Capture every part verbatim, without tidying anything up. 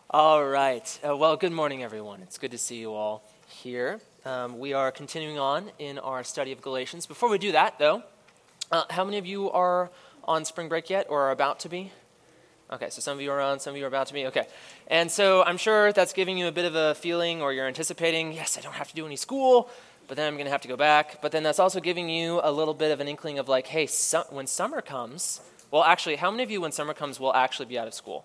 All right. Uh, well, good morning, everyone. It's good to see you all here. Um, we are continuing on in our study of Galatians. Before we do that, though, uh, how many of you are on spring break yet or are about to be? Okay, so some of you are on, some of you are about to be. Okay. And so I'm sure that's giving you a bit of a feeling, or you're anticipating, yes, I don't have to do any school, but then I'm going to have to go back. But then that's also giving you a little bit of an inkling of like, hey, su- when summer comes, well, actually, how many of you, when summer comes, will actually be out of school?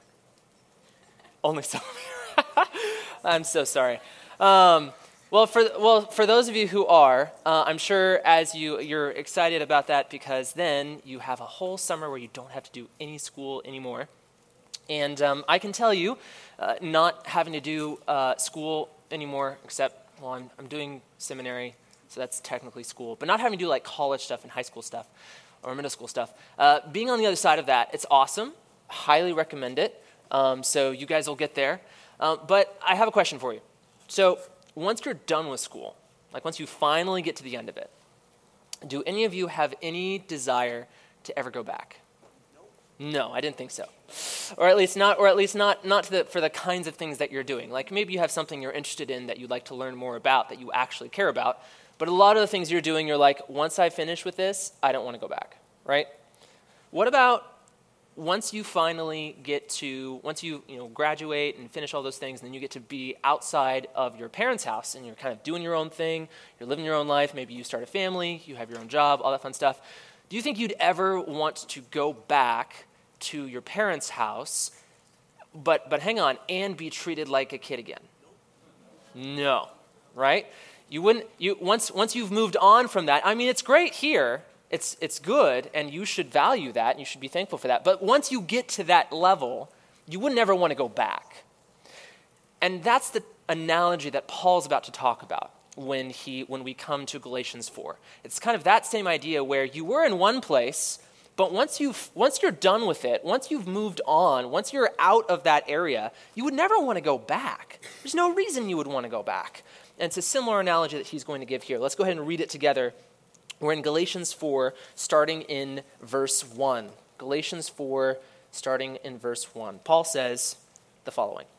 Only some of you. I'm so sorry. Um, well, for well for those of you who are, uh, I'm sure as you you're excited about that because then you have a whole summer where you don't have to do any school anymore. And um, I can tell you, uh, not having to do uh, school anymore, except well, I'm I'm doing seminary, so that's technically school, but not having to do like college stuff and high school stuff or middle school stuff. Uh, being on the other side of that, it's awesome. Highly recommend it. Um, so you guys will get there. Um, but I have a question for you. So once you're done with school, like once you finally get to the end of it, do any of you have any desire to ever go back? No, I didn't think so. Or at least not, or at least not, not to the, for the kinds of things that you're doing. Like maybe you have something you're interested in that you'd like to learn more about, that you actually care about. But a lot of the things you're doing, you're like, once I finish with this, I don't want to go back, right? What about once you finally get to, once you, you know, graduate and finish all those things, and then you get to be outside of your parents' house, and you're kind of doing your own thing, you're living your own life, maybe you start a family, you have your own job, all that fun stuff. Do you think you'd ever want to go back to your parents' house, but but hang on, and be treated like a kid again? No, right? You wouldn't, you once once you've moved on from that, I mean, it's great here, It's it's good, and you should value that, and you should be thankful for that. But once you get to that level, you would never want to go back. And that's the analogy that Paul's about to talk about when he when we come to Galatians four. It's kind of that same idea where you were in one place, but once you've once you're done with it, once you've moved on, once you're out of that area, you would never want to go back. There's no reason you would want to go back. And it's a similar analogy that he's going to give here. Let's go ahead and read it together. We're in Galatians four, starting in verse one. Galatians four, starting in verse one. Paul says the following.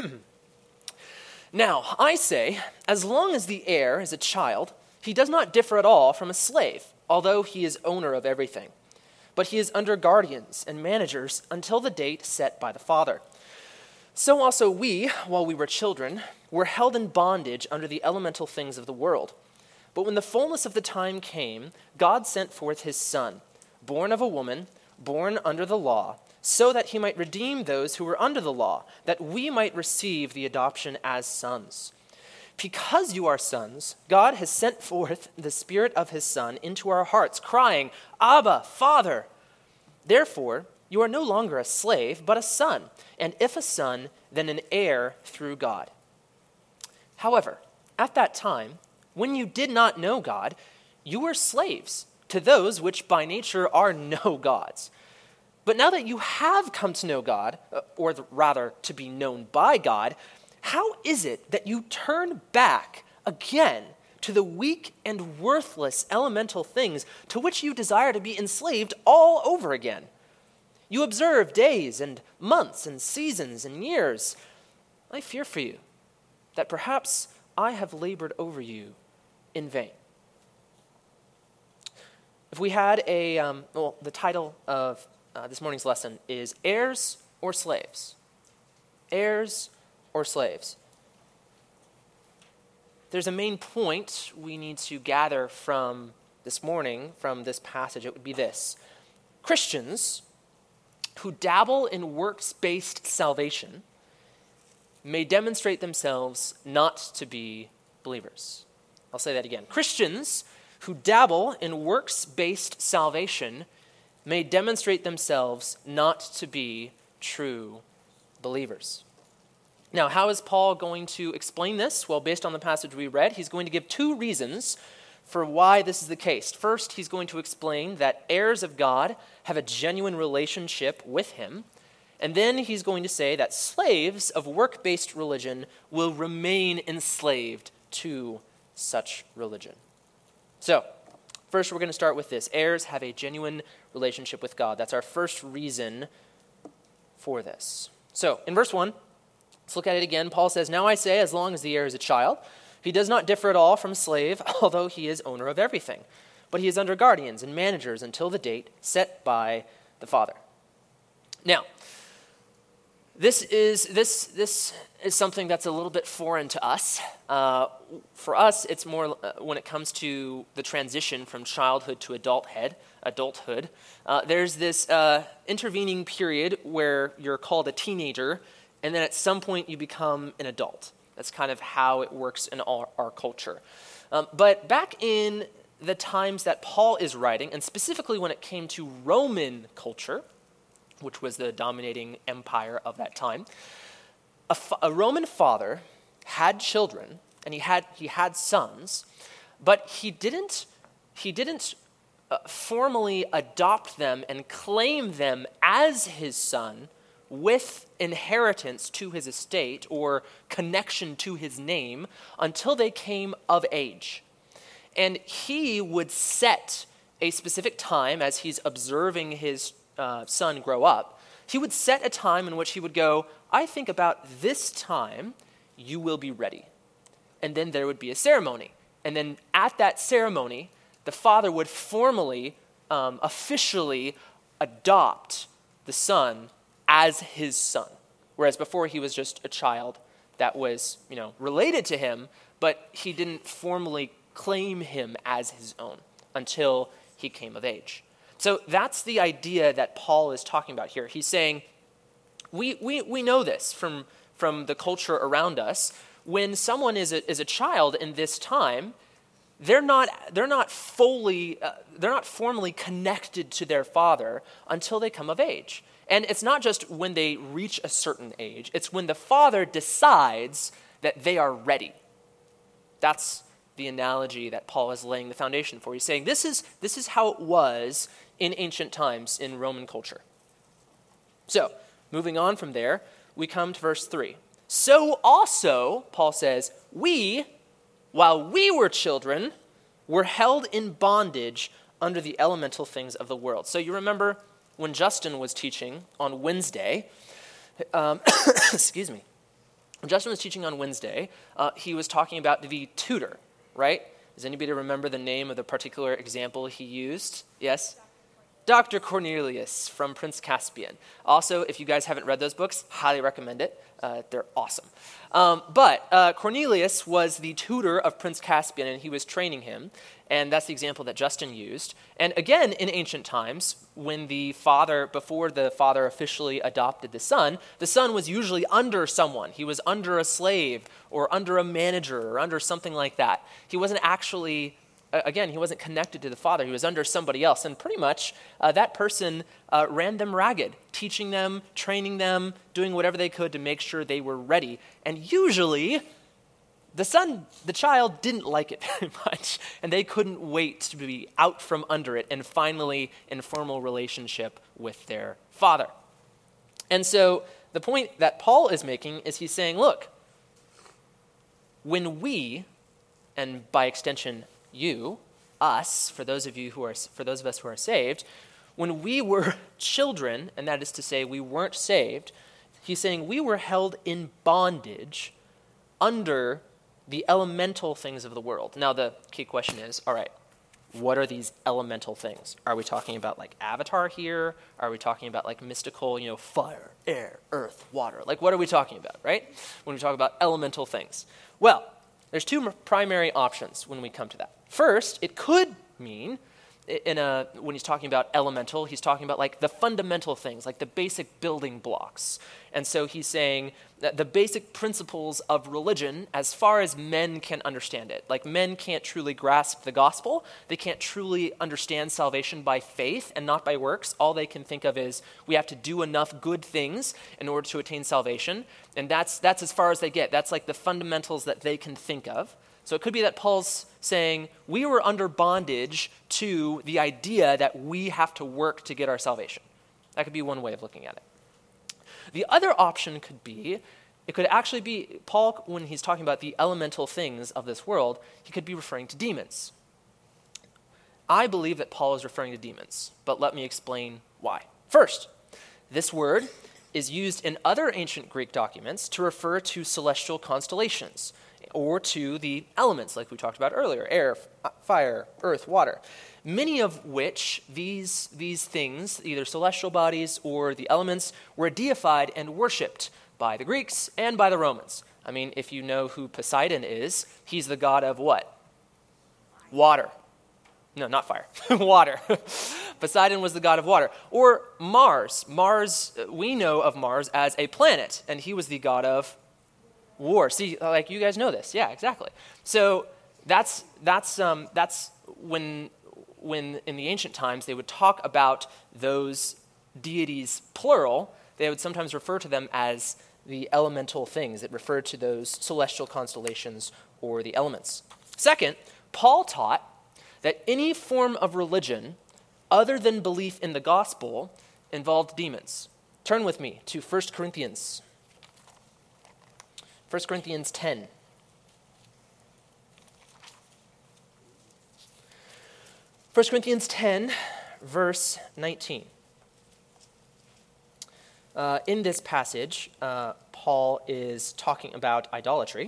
Now, I say, as long as the heir is a child, he does not differ at all from a slave, although he is owner of everything. But he is under guardians and managers until the date set by the father. So also we, while we were children, were held in bondage under the elemental things of the world. But when the fullness of the time came, God sent forth his Son, born of a woman, born under the law, so that he might redeem those who were under the law, that we might receive the adoption as sons. Because you are sons, God has sent forth the Spirit of his Son into our hearts, crying, Abba, Father. Therefore, you are no longer a slave, but a son, and if a son, then an heir through God. However, at that time, when you did not know God, you were slaves to those which by nature are no gods. But now that you have come to know God, or rather to be known by God, how is it that you turn back again to the weak and worthless elemental things to which you desire to be enslaved all over again? You observe days and months and seasons and years. I fear for you that perhaps I have labored over you in vain. If we had a, um, well, the title of uh, this morning's lesson is Heirs or Slaves? Heirs or Slaves? There's a main point we need to gather from this morning, from this passage. It would be this. Christians who dabble in works-based salvation may demonstrate themselves not to be believers. I'll say that again. Christians who dabble in works-based salvation may demonstrate themselves not to be true believers. Now, how is Paul going to explain this? Well, based on the passage we read, he's going to give two reasons for why this is the case. First, he's going to explain that heirs of God have a genuine relationship with him. And then he's going to say that slaves of work-based religion will remain enslaved to such religion. So, first we're going to start with this. Heirs have a genuine relationship with God. That's our first reason for this. So, in verse one, Let's look at it again. Paul says, "Now I say, as long as the heir is a child, he does not differ at all from a slave, although he is owner of everything. But he is under guardians and managers until the date set by the father." Now, this is this this is something that's a little bit foreign to us. Uh, for us, it's more uh, when it comes to the transition from childhood to adulthood. Adulthood, uh, there's this uh, intervening period where you're called a teenager, and then at some point you become an adult. That's kind of how it works in our, our culture. Um, but back in the times that Paul is writing, and specifically when it came to Roman culture, which was the dominating empire of that time, a, fa- a Roman father had children, and he had he had sons, but he didn't he didn't uh, formally adopt them and claim them as his son with inheritance to his estate or connection to his name until they came of age. And he would set a specific time as he's observing his uh, son grow up. He would set a time in which he would go, "I think about this time you will be ready." And then there would be a ceremony. And then at that ceremony, the father would formally, um, officially adopt the son as his son. Whereas before he was just a child that was, you know, related to him, but he didn't formally claim him as his own until he came of age. So that's the idea that Paul is talking about here. He's saying, we we we know this from, from the culture around us. When someone is a, is a child in this time, they're not they're not fully uh, they're not formally connected to their father until they come of age. And it's not just when they reach a certain age, it's when the father decides that they are ready. That's the analogy that Paul is laying the foundation for. He's saying this is this is how it was in ancient times in Roman culture. So, moving on from there, we come to verse three. "So also," Paul says, "we, while we were children, were held in bondage under the elemental things of the world." So you remember when Justin was teaching on Wednesday, um, excuse me, when Justin was teaching on Wednesday, uh, he was talking about the tutor, right? Does anybody remember the name of the particular example he used? Yes? Doctor Cornelius from Prince Caspian. Also, if you guys haven't read those books, highly recommend it. Uh, they're awesome. Um, but uh, Cornelius was the tutor of Prince Caspian, and he was training him. And that's the example that Justin used. And again, in ancient times, when the father, before the father officially adopted the son, the son was usually under someone. He was under a slave or under a manager or under something like that. He wasn't actually, again, he wasn't connected to the father. He was under somebody else. And pretty much uh, that person uh, ran them ragged, teaching them, training them, doing whatever they could to make sure they were ready. And usually the son, the child didn't like it very much, and they couldn't wait to be out from under it and finally in formal relationship with their father. And so the point that Paul is making is he's saying, look, when we, and by extension you, us, for those of you who are, for those of us who are saved, when we were children, and that is to say we weren't saved, he's saying we were held in bondage under the elemental things of the world. Now, the key question is, all right, what are these elemental things? Are we talking about like Avatar here? Are we talking about like mystical, you know, fire, air, earth, water? Like, what are we talking about, right? When we talk about elemental things. Well, there's two primary options when we come to that. First, it could mean, in a, when he's talking about elemental, he's talking about like the fundamental things, like the basic building blocks. And so he's saying that the basic principles of religion as far as men can understand it. Like men can't truly grasp the gospel. They can't truly understand salvation by faith and not by works. All they can think of is we have to do enough good things in order to attain salvation. And that's that's as far as they get. That's like the fundamentals that they can think of. So it could be that Paul's saying we were under bondage to the idea that we have to work to get our salvation. That could be one way of looking at it. The other option could be, it could actually be, Paul, when he's talking about the elemental things of this world, he could be referring to demons. I believe that Paul is referring to demons, but let me explain why. First, this word is used in other ancient Greek documents to refer to celestial constellations or to the elements like we talked about earlier, air, f- fire, earth, water, many of which these, these things, either celestial bodies or the elements, were deified and worshipped by the Greeks and by the Romans. I mean, if you know who Poseidon is, he's the god of what? Water. No, not fire. Water. Poseidon was the god of water. Or Mars. Mars, we know of Mars as a planet, and he was the god of war. See, like you guys know this. Yeah, exactly. So that's that's um, that's when when in the ancient times they would talk about those deities plural. They would sometimes refer to them as the elemental things. It referred to those celestial constellations or the elements. Second, Paul taught that any form of religion other than belief in the gospel involved demons. Turn with me to First Corinthians. First Corinthians ten. First Corinthians ten, verse nineteen. Uh, in this passage, uh, Paul is talking about idolatry.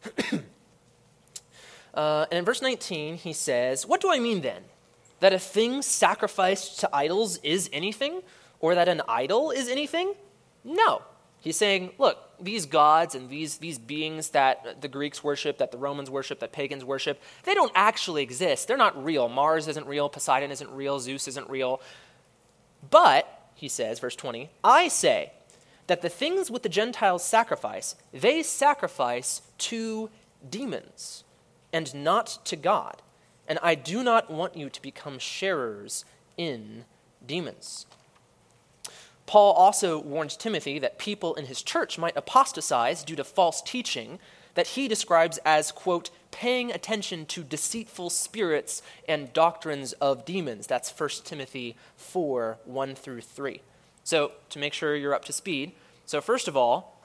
Uh, and in verse nineteen, he says, "What do I mean then? That a thing sacrificed to idols is anything? Or that an idol is anything? No." He's saying, look, these gods and these, these beings that the Greeks worship, that the Romans worship, that pagans worship, they don't actually exist. They're not real. Mars isn't real. Poseidon isn't real. Zeus isn't real. But, he says, verse twenty, "I say that the things which the Gentiles sacrifice, they sacrifice to demons, and not to God. And I do not want you to become sharers in demons." Paul also warned Timothy that people in his church might apostatize due to false teaching that he describes as, quote, paying attention to deceitful spirits and doctrines of demons. That's First Timothy four, one through three. So to make sure you're up to speed, so first of all,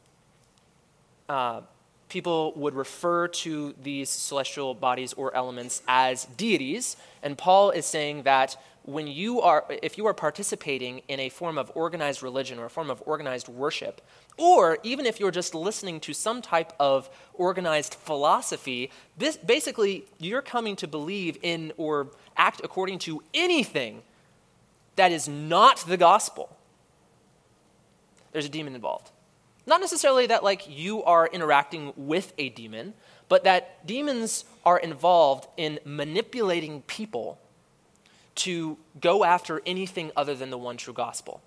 uh, people would refer to these celestial bodies or elements as deities, and Paul is saying that when you are, if you are participating in a form of organized religion or a form of organized worship, or even if you're just listening to some type of organized philosophy, this, basically you're coming to believe in or act according to anything that is not the gospel, there's a demon involved. Not necessarily that like you are interacting with a demon, but that demons are involved in manipulating people to go after anything other than the one true gospel.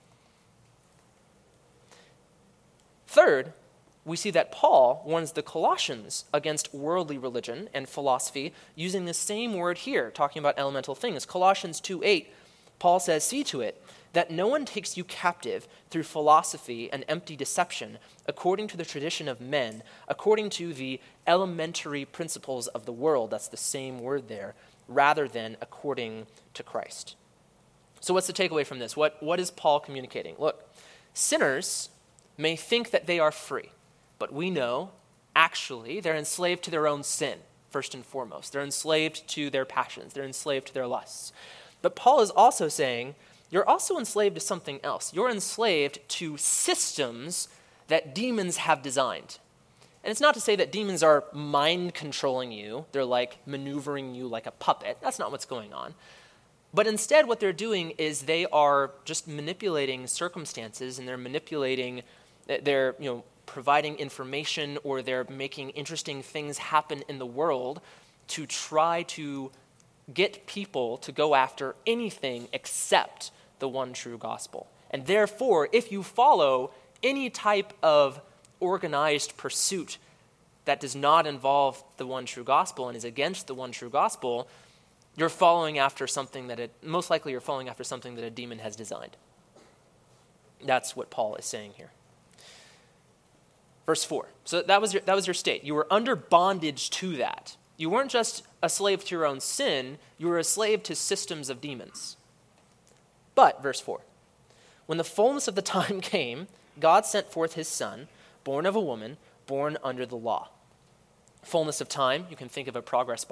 Third, we see that Paul warns the Colossians against worldly religion and philosophy using the same word here, talking about elemental things. Colossians two eight, Paul says, "See to it that no one takes you captive through philosophy and empty deception, according to the tradition of men, according to the elementary principles of the world," that's the same word there, "rather than according to Christ." So what's the takeaway from this? What, what is Paul communicating? Look, sinners may think that they are free, but we know actually they're enslaved to their own sin, first and foremost. They're enslaved to their passions. They're enslaved to their lusts. But Paul is also saying, you're also enslaved to something else. You're enslaved to systems that demons have designed. And it's not to say that demons are mind controlling you. They're like maneuvering you like a puppet. That's not what's going on. But instead what they're doing is they are just manipulating circumstances, and they're manipulating, they're, you know, providing information, or they're making interesting things happen in the world to try to get people to go after anything except the one true gospel. And therefore, if you follow any type of organized pursuit that does not involve the one true gospel and is against the one true gospel, you're following after something that it, most likely you're following after something that a demon has designed. That's what Paul is saying here. Verse four. So that was your, that was your state. You were under bondage to that. You weren't just a slave to your own sin, you were a slave to systems of demons. But, verse four, when the fullness of the time came, God sent forth his son, born of a woman, born under the law. Fullness of time, you can think of a progress bar.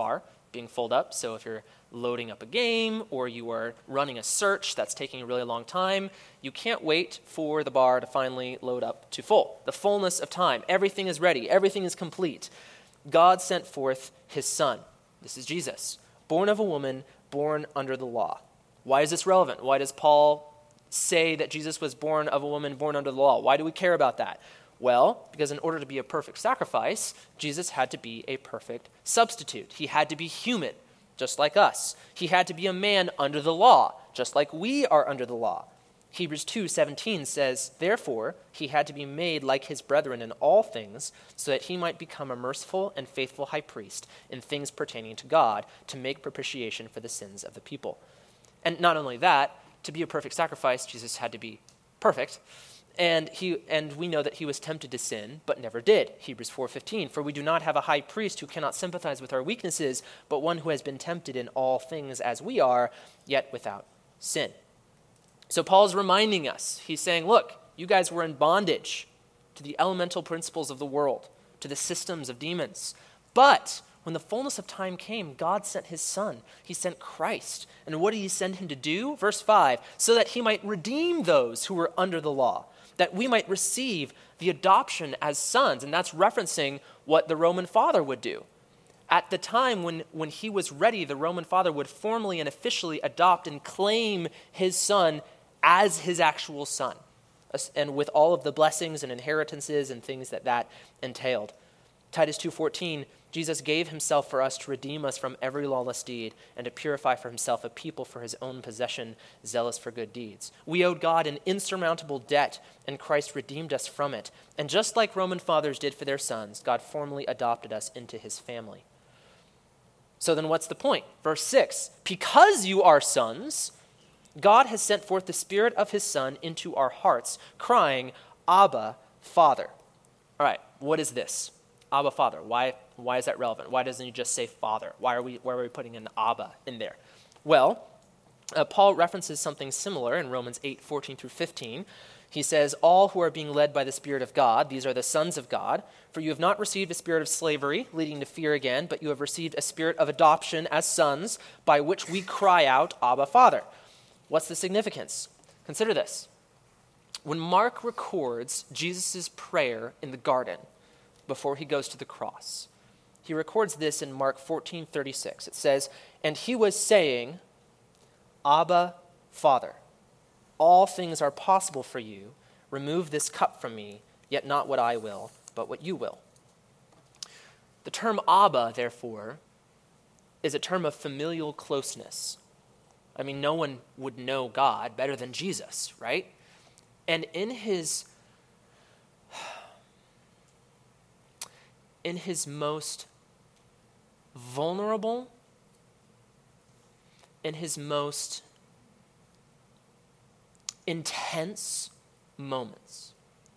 being filled up. So if you're loading up a game or you are running a search that's taking a really long time, you can't wait for the bar to finally load up to full. The fullness of time. Everything is ready. Everything is complete. God sent forth his son. This is Jesus, born of a woman, born under the law. Why is this relevant? Why does Paul say that Jesus was born of a woman, born under the law? Why do we care about that? Well, because in order to be a perfect sacrifice, Jesus had to be a perfect substitute. He had to be human, just like us. He had to be a man under the law, just like we are under the law. Hebrews two seventeen says, therefore, he had to be made like his brethren in all things, so that he might become a merciful and faithful high priest in things pertaining to God, to make propitiation for the sins of the people. And not only that, to be a perfect sacrifice, Jesus had to be perfect. And he and we know that he was tempted to sin, but never did. Hebrews four fifteen, for we do not have a high priest who cannot sympathize with our weaknesses, but one who has been tempted in all things as we are, yet without sin. So Paul's reminding us, he's saying, look, you guys were in bondage to the elemental principles of the world, to the systems of demons. But when the fullness of time came, God sent his son. He sent Christ. And what did he send him to do? Verse five, so that he might redeem those who were under the law, that we might receive the adoption as sons. And that's referencing what the Roman father would do. At the time when, when he was ready, the Roman father would formally and officially adopt and claim his son as his actual son, and with all of the blessings and inheritances and things that that entailed. Titus two fourteen, Jesus gave himself for us to redeem us from every lawless deed and to purify for himself a people for his own possession, zealous for good deeds. We owed God an insurmountable debt, and Christ redeemed us from it. And just like Roman fathers did for their sons, God formally adopted us into his family. So then what's the point? Verse six, because you are sons, God has sent forth the Spirit of his Son into our hearts, crying, Abba, Father. All right, what is this? Abba, Father. Why, why is that relevant? Why doesn't he just say Father? Why are we, why are we putting an Abba in there? Well, uh, Paul references something similar in Romans eight fourteen through fifteen. He says, all who are being led by the Spirit of God, these are the sons of God, for you have not received a spirit of slavery, leading to fear again, but you have received a spirit of adoption as sons, by which we cry out, Abba, Father. What's the significance? Consider this. When Mark records Jesus' prayer in the garden before he goes to the cross, he records this in Mark fourteen thirty-six. It says, and he was saying, Abba, Father, all things are possible for you. Remove this cup from me, yet not what I will, but what you will. The term Abba, therefore, is a term of familial closeness. I mean, no one would know God better than Jesus, right? And in his, in his most vulnerable, in his most intense moments,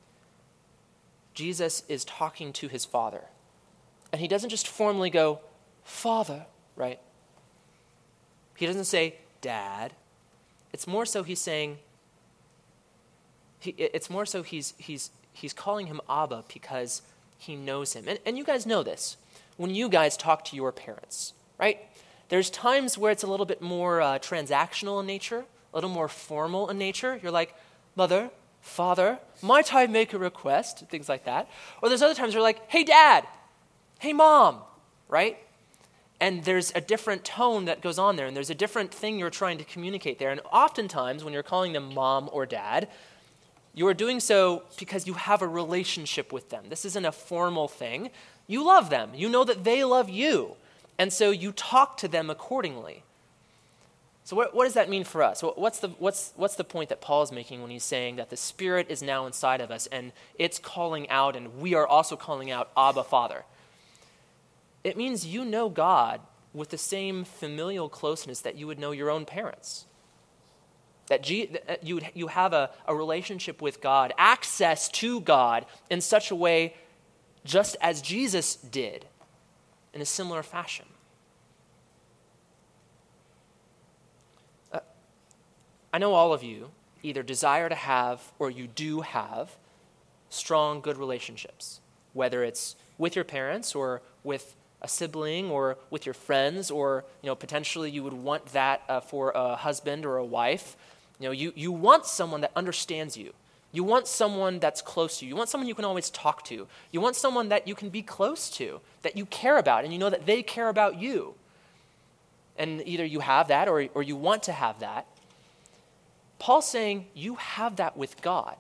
Jesus is talking to his Father. And he doesn't just formally go, Father, right? He doesn't say, Dad. It's more so he's saying, he, it's more so he's he's he's calling him Abba because he knows him. And, and you guys know this. When you guys talk to your parents, right? There's times where it's a little bit more uh, transactional in nature, a little more formal in nature. You're like, Mother, Father, might I make a request? Things like that. Or there's other times you're like, hey, Dad, hey, Mom, right? And there's a different tone that goes on there, and there's a different thing you're trying to communicate there. And oftentimes, when you're calling them Mom or Dad, you are doing so because you have a relationship with them. This isn't a formal thing. You love them. You know that they love you. And so you talk to them accordingly. So what, what does that mean for us? What's the, what's, what's the point that Paul is making when he's saying that the Spirit is now inside of us, and it's calling out, and we are also calling out, Abba, Father? It means you know God with the same familial closeness that you would know your own parents. That you, would, you have a, a relationship with God, access to God in such a way just as Jesus did in a similar fashion. Uh, I know all of you either desire to have or you do have strong, good relationships, whether it's with your parents or with a sibling or with your friends, or you know potentially you would want that uh, for a husband or a wife. You know, you, you want someone that understands you. You want someone that's close to you. You want someone you can always talk to. You want someone that you can be close to, that you care about, and you know that they care about you. And either you have that or, or you want to have that. Paul's saying you have that with God.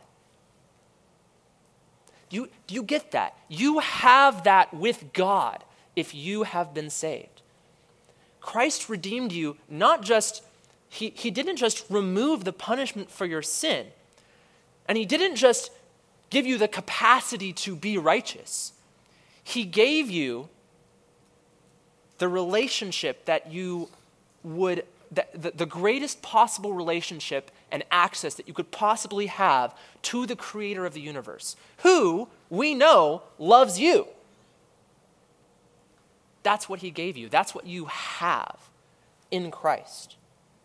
You, do you get that? You have that with God if you have been saved. Christ redeemed you, not just, he, he didn't just remove the punishment for your sin, and he didn't just give you the capacity to be righteous. He gave you the relationship that you would, that the, the greatest possible relationship and access that you could possibly have to the creator of the universe, who we know loves you. That's what he gave you. That's what you have in Christ.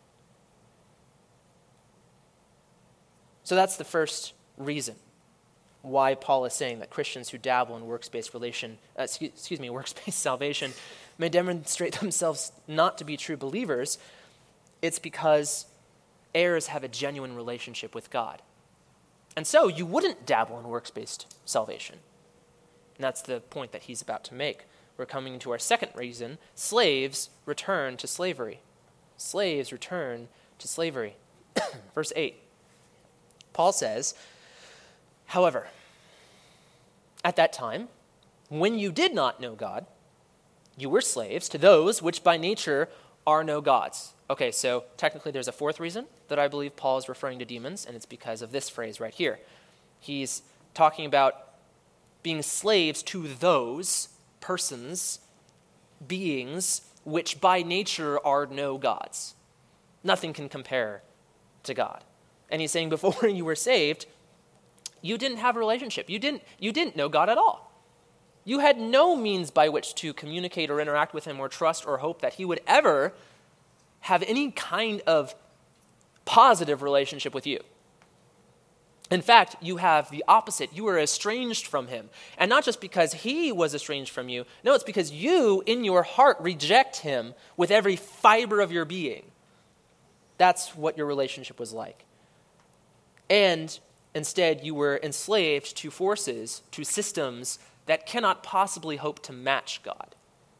So that's the first reason why Paul is saying that Christians who dabble in works-based relation, uh, excuse, excuse me, works-based salvation may demonstrate themselves not to be true believers. It's because heirs have a genuine relationship with God. And so you wouldn't dabble in works-based salvation. And that's the point that he's about to make. We're coming to our second reason. Slaves return to slavery. Slaves return to slavery. Verse eight. Paul says, however, at that time, when you did not know God, you were slaves to those which by nature are no gods. Okay, so technically there's a fourth reason that I believe Paul is referring to demons, and it's because of this phrase right here. He's talking about being slaves to those persons, beings, which by nature are no gods. Nothing can compare to God. And he's saying before you were saved, you didn't have a relationship. You didn't, you didn't know God at all. You had no means by which to communicate or interact with him or trust or hope that he would ever have any kind of positive relationship with you. In fact, you have the opposite. You were estranged from him. And not just because he was estranged from you. No, it's because you, in your heart, reject him with every fiber of your being. That's what your relationship was like. And instead, you were enslaved to forces, to systems that cannot possibly hope to match God.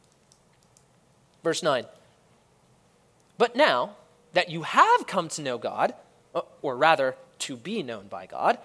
Verse nine. But now that you have come to know God, or rather, to be known by God,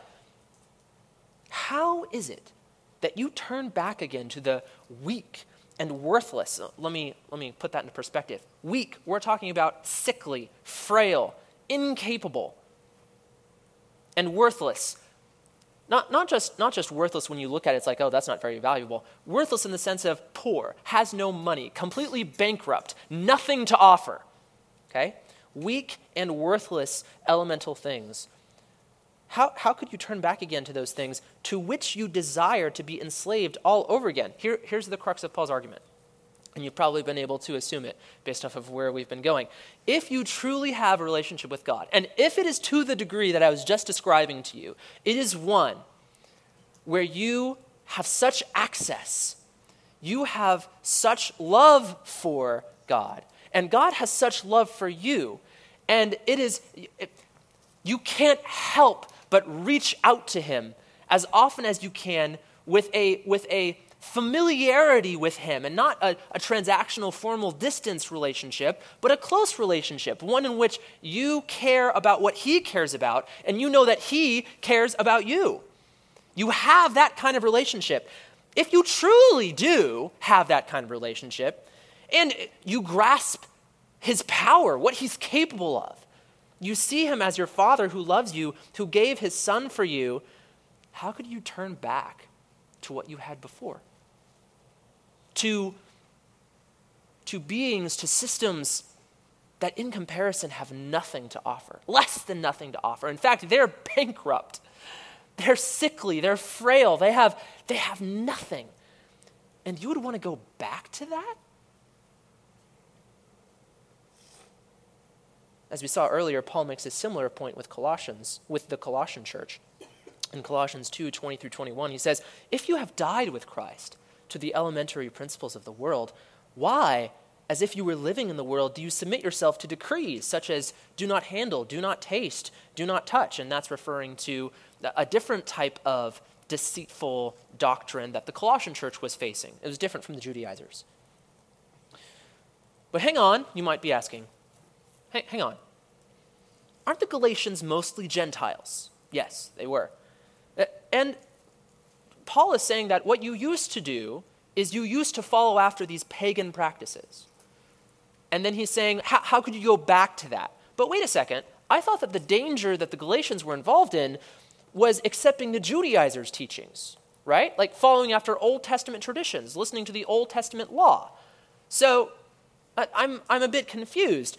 how is it that you turn back again to the weak and worthless? Let me, let me put that into perspective. Weak, we're talking about sickly, frail, incapable, and worthless. Not, not, just, not just worthless when you look at it, it's like, oh, that's not very valuable. Worthless in the sense of poor, has no money, completely bankrupt, nothing to offer. Okay? Weak and worthless elemental things. How, how could you turn back again to those things to which you desire to be enslaved all over again? Here, here's the crux of Paul's argument. And you've probably been able to assume it based off of where we've been going. If you truly have a relationship with God, and if it is to the degree that I was just describing to you, it is one where you have such access, you have such love for God, and God has such love for you, and it is, it, you can't help but reach out to him as often as you can with a, with a familiarity with him, and not a, a transactional formal distance relationship, but a close relationship, one in which you care about what he cares about, and you know that he cares about you. You have that kind of relationship. If you truly do have that kind of relationship, and you grasp his power, what he's capable of, you see him as your Father who loves you, who gave his Son for you, how could you turn back to what you had before? To, to beings, to systems that in comparison have nothing to offer, less than nothing to offer. In fact, they're bankrupt. They're sickly, they're frail, they have, they have nothing. And you would want to go back to that? As we saw earlier, Paul makes a similar point with Colossians, with the Colossian church. In Colossians two, twenty through twenty-one, he says, if you have died with Christ, to the elementary principles of the world, why, as if you were living in the world, do you submit yourself to decrees such as do not handle, do not taste, do not touch? And that's referring to a different type of deceitful doctrine that the Colossian church was facing. It was different from the Judaizers. But hang on, you might be asking. Hey, hang on. Aren't the Galatians mostly Gentiles? Yes, they were. And Paul is saying that what you used to do is you used to follow after these pagan practices. And then he's saying, how, how could you go back to that? But wait a second. I thought that the danger that the Galatians were involved in was accepting the Judaizers' teachings, right? Like following after Old Testament traditions, listening to the Old Testament law. So I'm, I'm a bit confused.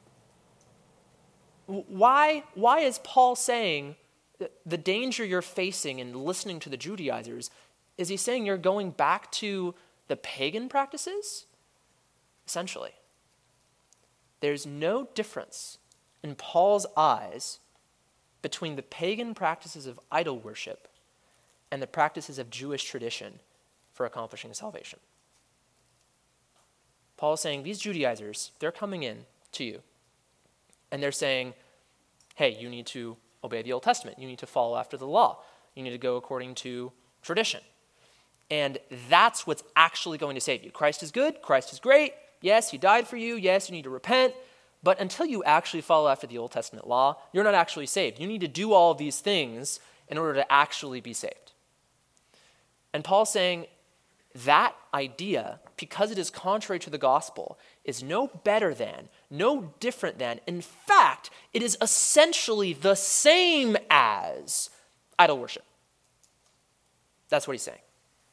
Why, why is Paul saying that the danger you're facing in listening to the Judaizers, is he saying you're going back to the pagan practices? Essentially. There's no difference in Paul's eyes between the pagan practices of idol worship and the practices of Jewish tradition for accomplishing salvation. Paul is saying these Judaizers, they're coming in to you, and they're saying, hey, you need to obey the Old Testament. You need to follow after the law. You need to go according to tradition. And that's what's actually going to save you. Christ is good. Christ is great. Yes, he died for you. Yes, you need to repent. But until you actually follow after the Old Testament law, you're not actually saved. You need to do all of these things in order to actually be saved. And Paul's saying that idea, because it is contrary to the gospel, is no better than, no different than, in fact, it is essentially the same as idol worship. That's what he's saying.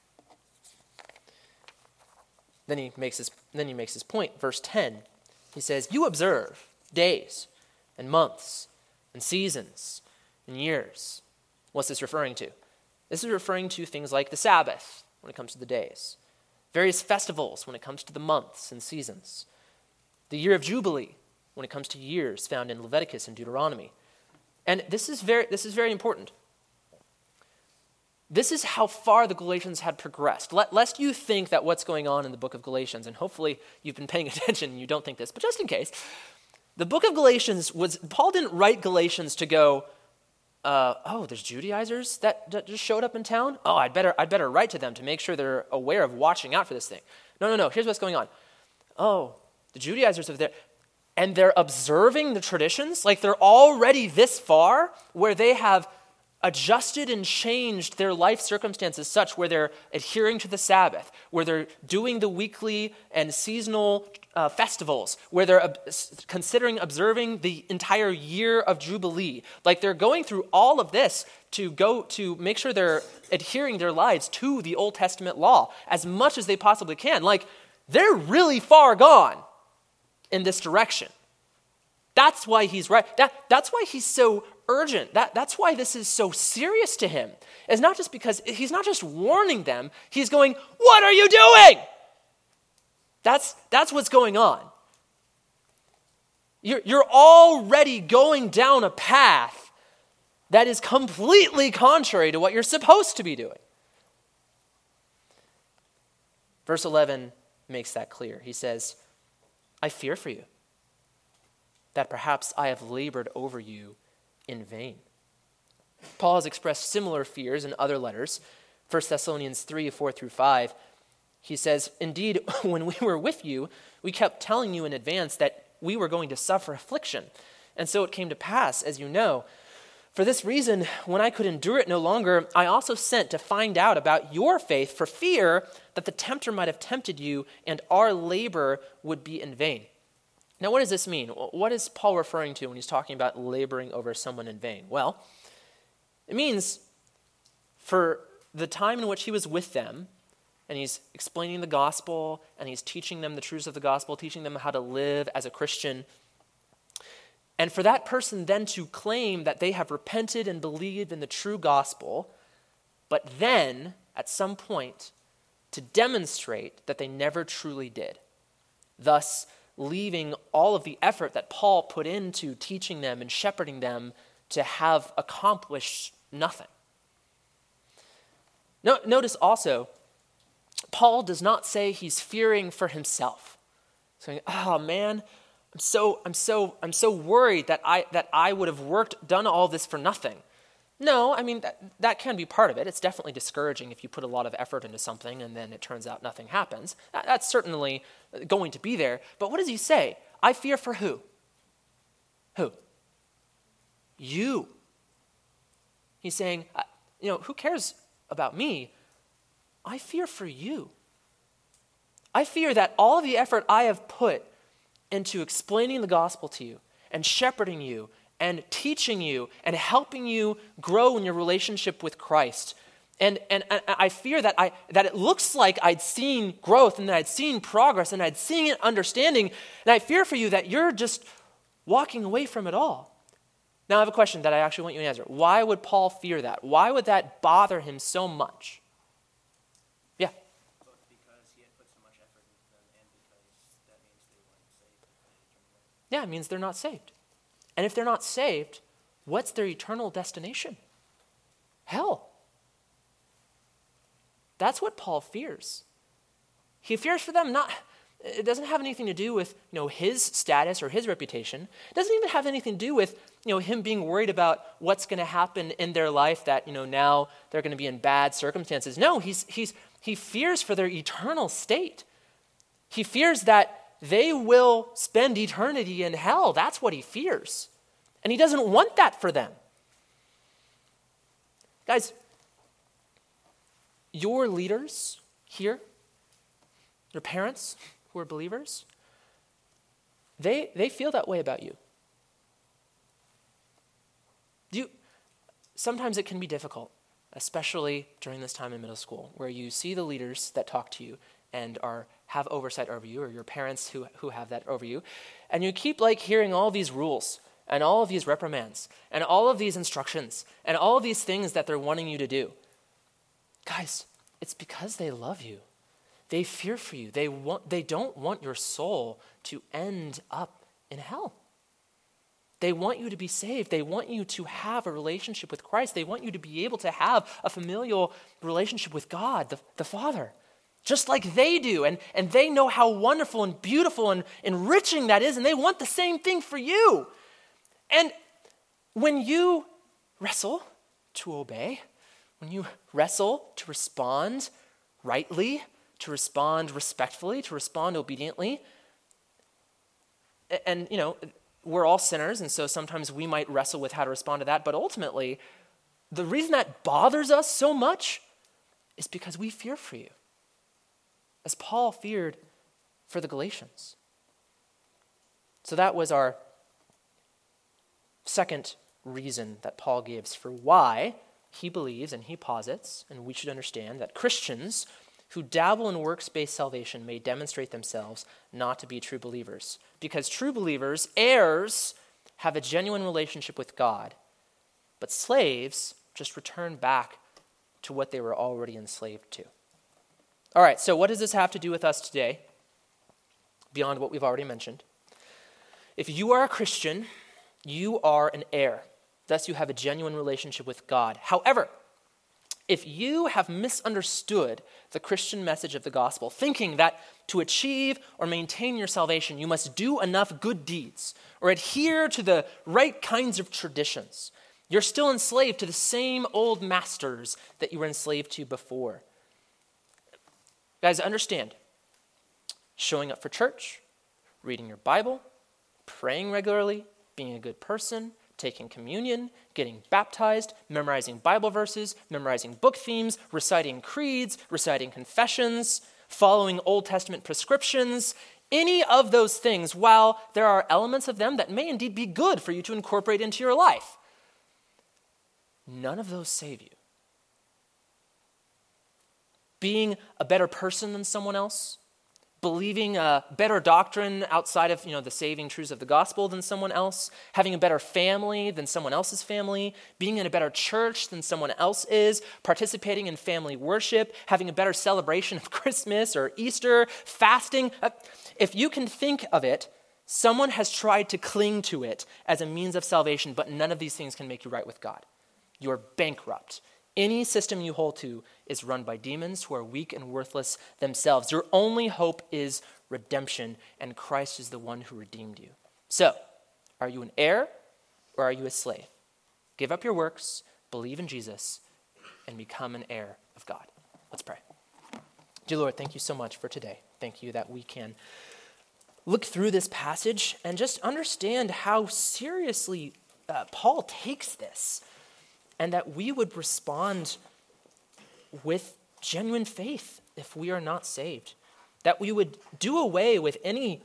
Then he makes his, then he makes his point. Verse ten, he says, you observe days and months and seasons and years. What's this referring to? This is referring to things like the Sabbath when it comes to the days, various festivals when it comes to the months and seasons, the year of Jubilee when it comes to years found in Leviticus and Deuteronomy. And this is very, this is very important. This is how far the Galatians had progressed. Lest you think that what's going on in the book of Galatians, and hopefully you've been paying attention and you don't think this, but just in case, the book of Galatians was, Paul didn't write Galatians to go, uh, oh, there's Judaizers that, that just showed up in town? Oh, I'd better, I'd better write to them to make sure they're aware of watching out for this thing. No, no, no, here's what's going on. Oh, the Judaizers are there, and they're observing the traditions, like they're already this far where they have adjusted and changed their life circumstances such where they're adhering to the Sabbath, where they're doing the weekly and seasonal uh, festivals, where they're ob- considering observing the entire year of Jubilee. Like they're going through all of this to go to make sure they're adhering their lives to the Old Testament law as much as they possibly can. Like they're really far gone in this direction. That's why he's right. That, that's why he's so urgent. That, that's why this is so serious to him. It's not just because he's not just warning them. He's going, what are you doing? That's, that's what's going on. You're, you're already going down a path that is completely contrary to what you're supposed to be doing. Verse eleven makes that clear. He says, I fear for you, that perhaps I have labored over you in vain. Paul has expressed similar fears in other letters. First Thessalonians three, four through five. He says, indeed, when we were with you, we kept telling you in advance that we were going to suffer affliction. And so it came to pass, as you know. For this reason, when I could endure it no longer, I also sent to find out about your faith for fear that the tempter might have tempted you and our labor would be in vain. Now, what does this mean? What is Paul referring to when he's talking about laboring over someone in vain? Well, it means for the time in which he was with them, and he's explaining the gospel, and he's teaching them the truths of the gospel, teaching them how to live as a Christian, and for that person then to claim that they have repented and believed in the true gospel, but then, at some point, to demonstrate that they never truly did, thus leaving all of the effort that Paul put into teaching them and shepherding them to have accomplished nothing. No, notice also Paul does not say he's fearing for himself. Saying, oh man, I'm so, I'm so, I'm so worried that I, that I would have worked, done all this for nothing. No, I mean, that, that can be part of it. It's definitely discouraging if you put a lot of effort into something and then it turns out nothing happens. That, that's certainly going to be there. But what does he say? I fear for who? Who? You. He's saying, you know, who cares about me? I fear for you. I fear that all of the effort I have put into explaining the gospel to you and shepherding you and teaching you and helping you grow in your relationship with Christ. And, and, and I fear that I that it looks like I'd seen growth and that I'd seen progress and I'd seen understanding. And I fear for you that you're just walking away from it all. Now I have a question that I actually want you to answer. Why would Paul fear that? Why would that bother him so much? Yeah. Both because he had put so much effort into them and because that means they weren't saved. Yeah, it means they're not saved. And if they're not saved, what's their eternal destination? Hell. That's what Paul fears. He fears for them not, it doesn't have anything to do with, you know, his status or his reputation. It doesn't even have anything to do with, you know, him being worried about what's going to happen in their life that, you know, now they're going to be in bad circumstances. No, he's he's he fears for their eternal state. He fears that they will spend eternity in hell. That's what he fears. And he doesn't want that for them. Guys, your leaders here, your parents who are believers, they, they feel that way about you. You. Sometimes it can be difficult, especially during this time in middle school, where you see the leaders that talk to you and are have oversight over you, or your parents who, who have that over you, and you keep like hearing all these rules and all of these reprimands and all of these instructions and all of these things that they're wanting you to do. Guys, it's because they love you. They fear for you. They want they don't want your soul to end up in hell. They want you to be saved. They want you to have a relationship with Christ. They want you to be able to have a familial relationship with God, the, the Father. Just like they do, and, and they know how wonderful and beautiful and enriching that is, and they want the same thing for you. And when you wrestle to obey, when you wrestle to respond rightly, to respond respectfully, to respond obediently, and, you know, we're all sinners, and so sometimes we might wrestle with how to respond to that, but ultimately, the reason that bothers us so much is because we fear for you, as Paul feared for the Galatians. So that was our second reason that Paul gives for why he believes and he posits, and we should understand, that Christians who dabble in works-based salvation may demonstrate themselves not to be true believers. Because true believers, heirs, have a genuine relationship with God, but slaves just return back to what they were already enslaved to. All right, so what does this have to do with us today, beyond what we've already mentioned? If you are a Christian, you are an heir. Thus, you have a genuine relationship with God. However, if you have misunderstood the Christian message of the gospel, thinking that to achieve or maintain your salvation, you must do enough good deeds or adhere to the right kinds of traditions, you're still enslaved to the same old masters that you were enslaved to before. Guys, understand, showing up for church, reading your Bible, praying regularly, being a good person, taking communion, getting baptized, memorizing Bible verses, memorizing book themes, reciting creeds, reciting confessions, following Old Testament prescriptions, any of those things, while there are elements of them that may indeed be good for you to incorporate into your life, none of those save you. Being a better person than someone else, believing a better doctrine outside of, you know, the saving truths of the gospel than someone else, having a better family than someone else's family, being in a better church than someone else is, participating in family worship, having a better celebration of Christmas or Easter, fasting. If you can think of it, someone has tried to cling to it as a means of salvation, but none of these things can make you right with God. You're bankrupt Any system you hold to is run by demons who are weak and worthless themselves. Your only hope is redemption, and Christ is the one who redeemed you. So, are you an heir or are you a slave? Give up your works, believe in Jesus, and become an heir of God. Let's pray. Dear Lord, thank you so much for today. Thank you that we can look through this passage and just understand how seriously uh, Paul takes this, and that we would respond with genuine faith if we are not saved. That we would do away with any,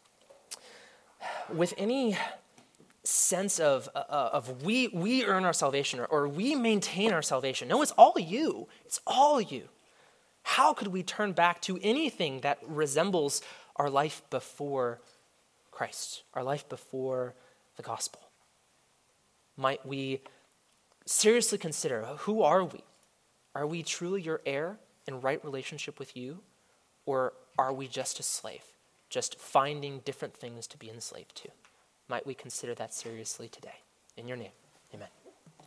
with any sense of, uh, of we, we earn our salvation or, or we maintain our salvation. No, it's all you. It's all you. How could we turn back to anything that resembles our life before Christ, our life before the gospel? Might we seriously consider, who are we? Are we truly your heir in right relationship with you? Or are we just a slave, just finding different things to be enslaved to? Might we consider that seriously today? In your name, amen.